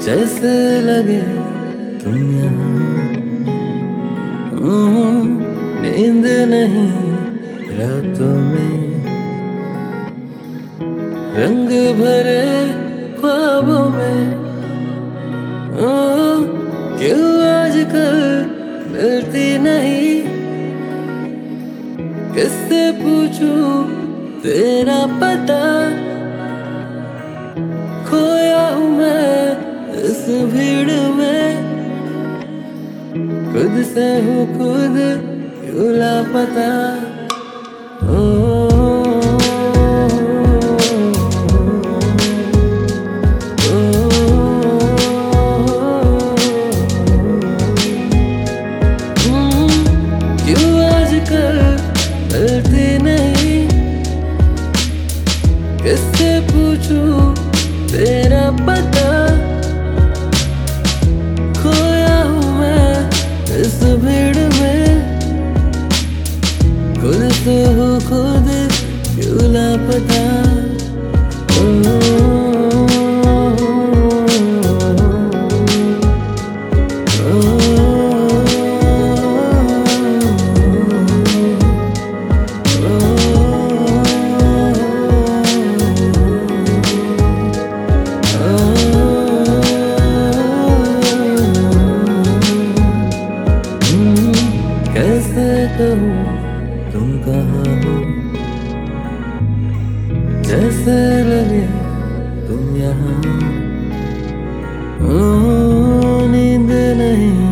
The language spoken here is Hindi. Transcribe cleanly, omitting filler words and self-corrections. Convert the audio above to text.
जैसे लगे तुम यहाँ। नींद नहीं रातों में, रंग भरे ख्वाबों में। क्यों आजकल मिलती नहीं, किससे पूछूं तेरा पता। खोया हूँ मैं इस भीड़ में, खुद से हूँ खुद क्यों लापता। क्यों आजकल मिलती नहीं, किससे पूछूं तेरा पता। खोया हूँ मैं इस भीड़ में, खुद से हूँ खुद क्यों लापता। कैसे कहूँ तुम कहाँ हो, जैसे लगे तुम यहाँ। नींद नहीं